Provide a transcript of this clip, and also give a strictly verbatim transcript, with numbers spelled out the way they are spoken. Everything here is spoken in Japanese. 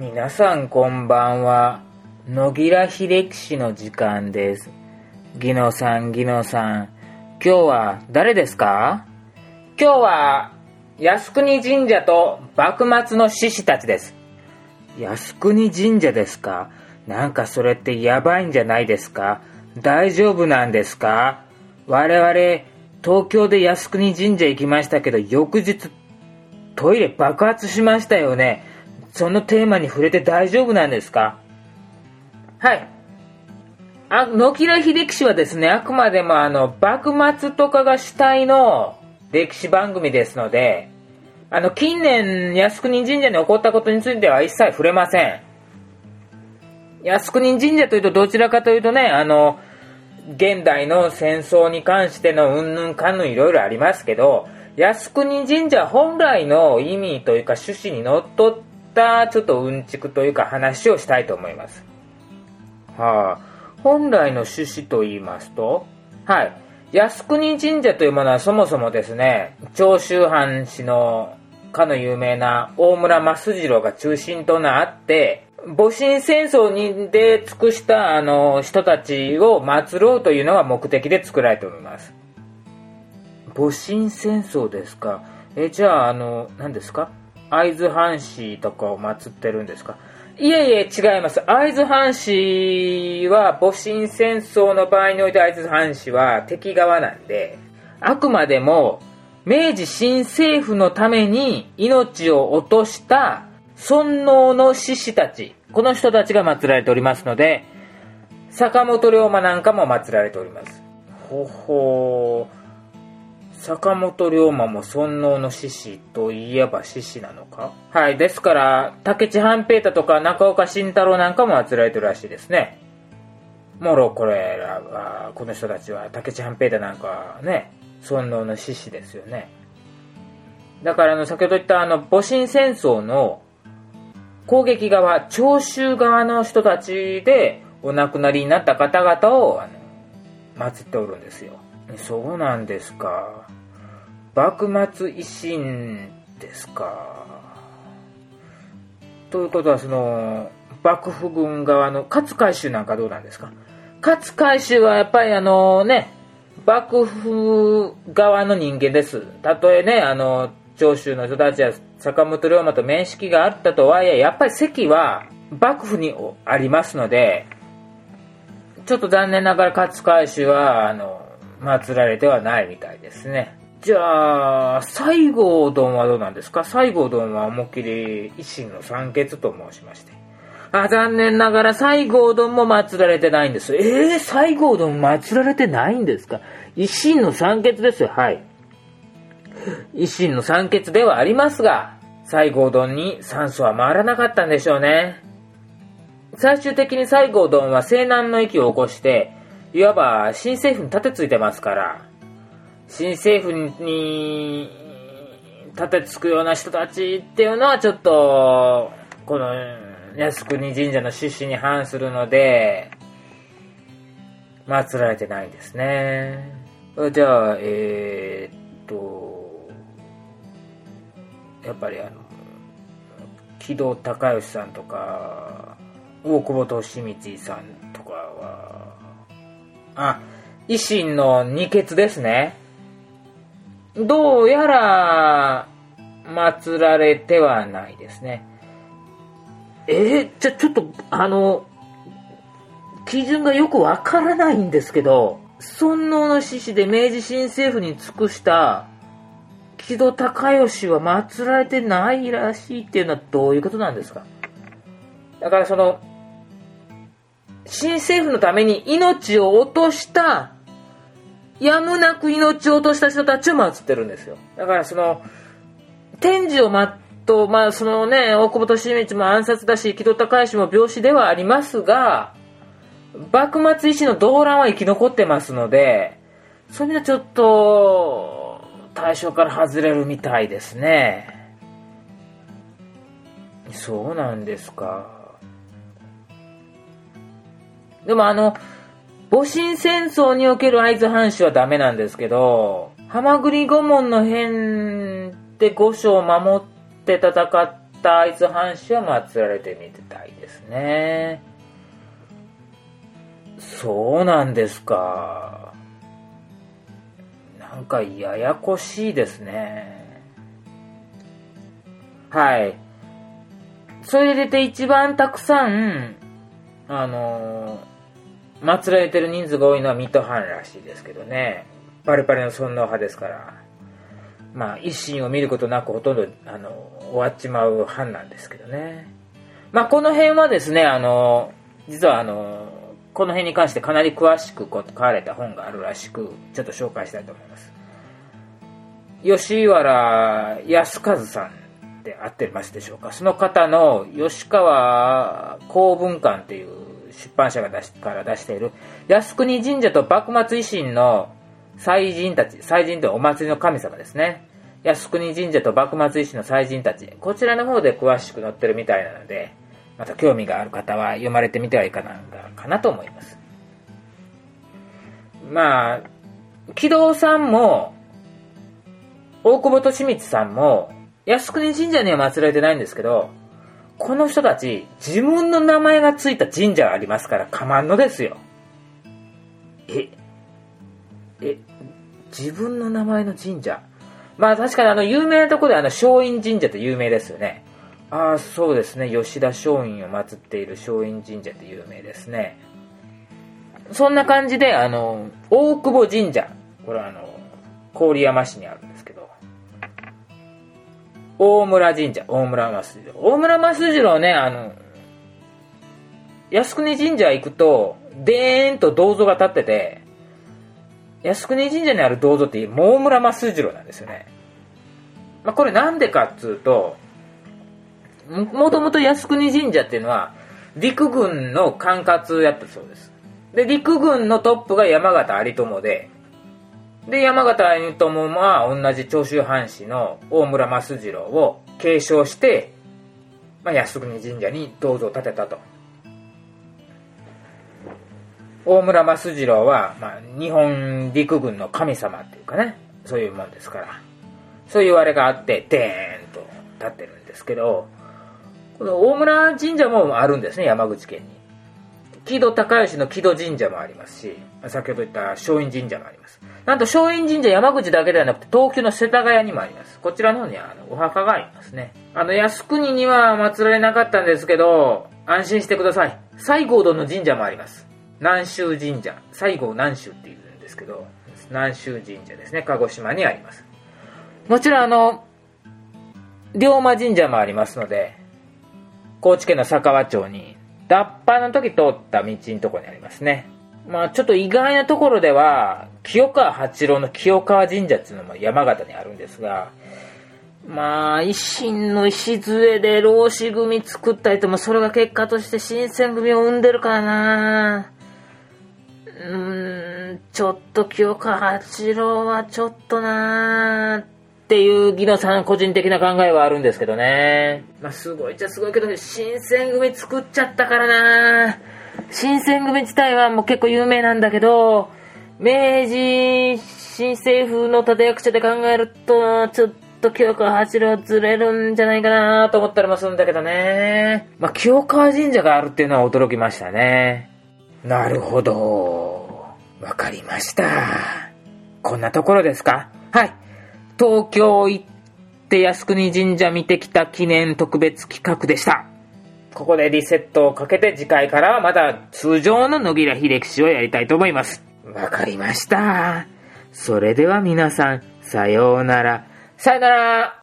皆さんこんばんは。野木良秀樹氏の時間です。ギノさん、ギノさん、今日は誰ですか？今日は靖国神社と幕末の志士たちです。靖国神社ですか？なんかそれってやばいんじゃないですか？大丈夫なんですか？我々東京で靖国神社行きましたけど、翌日トイレ爆発しましたよね。そのテーマに触れて大丈夫なんですか？はい。あ、野木良秀樹氏はですね、あくまでもあの幕末とかが主体の歴史番組ですので、あの近年靖国神社に起こったことについては一切触れません。靖国神社というとどちらかというとね、あの現代の戦争に関してのうんぬんかんぬんいろいろありますけど、靖国神社本来の意味というか趣旨にのっとったちょっとうんちくというか話をしたいと思います。はあ、本来の趣旨と言いますと、はい、靖国神社というものはそもそもですね、長州藩士のかの有名な大村益次郎が中心となって戊辰戦争にで尽くしたあの人たちを祀ろうというのが目的で作られております。戊辰戦争ですか？えじゃああの何ですか？会津藩士とかを祀ってるんですか？いえいえ、違います。会津藩士は戊辰戦争の場合において会津藩士は敵側なんで、あくまでも明治新政府のために命を落とした尊王の志士たち、この人たちが祀られておりますので、坂本龍馬なんかも祀られております。ほほー、坂本龍馬も尊王の志士といえば志士なのか？はい、ですから武市半平太とか中岡慎太郎なんかも祀られてるらしいですね。もろこれらは、この人たちは武市半平太なんかはね、尊王の志士ですよね。だからあの先ほど言ったあの戊辰戦争の攻撃側、長州側の人たちでお亡くなりになった方々をあの祀っておるんですよ。そうなんですか。幕末維新ですか。ということはその幕府軍側の勝海舟なんかどうなんですか？勝海舟はやっぱりあのね、幕府側の人間です。たとえね、あの長州の人たちは坂本龍馬と面識があったとはいえ、やっぱり席は幕府にありますので、ちょっと残念ながら勝海舟はあの祀られてはないみたいですね。じゃあ西郷どんはどうなんですか？西郷どんは思いっきり維新の三傑と申しまして、あ、残念ながら西郷どんも祀られてないんです。えー、西郷どん祀られてないんですか？維新の三傑ですよ。はい、維新の三傑ではありますが、西郷どんに酸素は回らなかったんでしょうね。最終的に西郷どんは西南の息を起こして、いわば新政府に立てついてますから、新政府に立てつくような人たちっていうのはちょっとこの靖国神社の趣旨に反するので祀られてないですね。じゃあえー、っとやっぱりあの木戸孝允さんとか大久保利通さんとかは、あ、維新の二傑ですね。どうやら祀られてはないですね。えー、じゃちょっとあの基準がよくわからないんですけど、尊王の志士で明治新政府に尽くした木戸孝允は祀られてないらしいっていうのはどういうことなんですか？だからその新政府のために命を落とした、やむなく命を落とした人たちを祀ってるんですよ。だからその天寿をまと、まあそのね、大久保利通も暗殺だし、木戸孝允も病死ではありますが、幕末維新の動乱は生き残ってますので、そういう意味ではちょっと対象から外れるみたいですね。そうなんですか。でもあの戊辰戦争における会津藩士はダメなんですけど、蛤御門の変で御所を守って戦っった会津藩士は祀られてみたいですね。そうなんですか。なんかややこしいですね。はい。それでて一番たくさん、あのー、祀られてる人数が多いのは水戸藩らしいですけどね。パリパリの尊王派ですから。まあ、一心を見ることなくほとんど、あの、終わっちまう藩なんですけどね。まあ、この辺はですね、あの、実はあの、この辺に関してかなり詳しく書かれた本があるらしく、ちょっと紹介したいと思います。吉原康和さんで合ってますでしょうか。その方の吉川公文館っていう出版社が出しから出している靖国神社と幕末維新の祭神たち、祭神というお祭りの神様ですね。靖国神社と幕末維新の祭神たち、こちらの方で詳しく載ってるみたいなので、また興味がある方は読まれてみてはいかがかなと思います。まあ、木戸さんも大久保利光さんも靖国神社には祀られてないんですけど、この人たち自分の名前がついた神社がありますからかまんのですよ。ええ自分の名前の神社、まあ確かにあの有名なところであの松陰神社って有名ですよね。ああ、そうですね。吉田松陰を祀っている松陰神社って有名ですね。そんな感じであの大久保神社、これはあの郡山市にあるんですけど、大村神社、大村益次郎。大村益次郎ね、あの、靖国神社行くと、でーんと銅像が立ってて、靖国神社にある銅像って大村益次郎なんですよね。まあ、これなんでかっつうと、もともと靖国神社っていうのは、陸軍の管轄やったそうです。で、陸軍のトップが山形有朋で、で、山形有朋は同じ長州藩士の大村益次郎を継承して、まあ、靖国神社に銅像を建てたと。大村益次郎は、まあ、日本陸軍の神様っていうかね、そういうもんですから、そういう言われがあって、でーんと建ってるんですけど、この大村神社もあるんですね、山口県に。木戸孝允の木戸神社もありますし、先ほど言った松陰神社もあります。なんと松陰神社山口だけではなくて東京の世田谷にもあります。こちらの方にはあのお墓がありますね。あの靖国には祀られなかったんですけど、安心してください。西郷どの神社もあります。南州神社、西郷南州っていうんですけど、南州神社ですね、鹿児島にあります。もちろんあの龍馬神社もありますので、高知県の佐川町に脱藩の時通った道のところにありますね。まあちょっと意外なところでは清川八郎の清川神社っていうのも山形にあるんですが、まあ維新の礎で浪士組作ったりとも、それが結果として新選組を生んでるからな。うーん、ちょっと清川八郎はちょっとなーっていうギノさん個人的な考えはあるんですけどね。まあすごいっちゃすごいけど、新選組作っちゃったからな。新選組自体はもう結構有名なんだけど、明治新政府の立役者で考えるとちょっと清川八郎ずれるんじゃないかなと思ったりもするんだけどね。まあ清川神社があるっていうのは驚きましたね。なるほど、わかりました。こんなところですか。はい、東京行って靖国神社見てきた記念特別企画でした。ここでリセットをかけて次回からはまた通常の野木良秀樹氏をやりたいと思います。わかりました。それでは皆さん、さようなら。さようなら。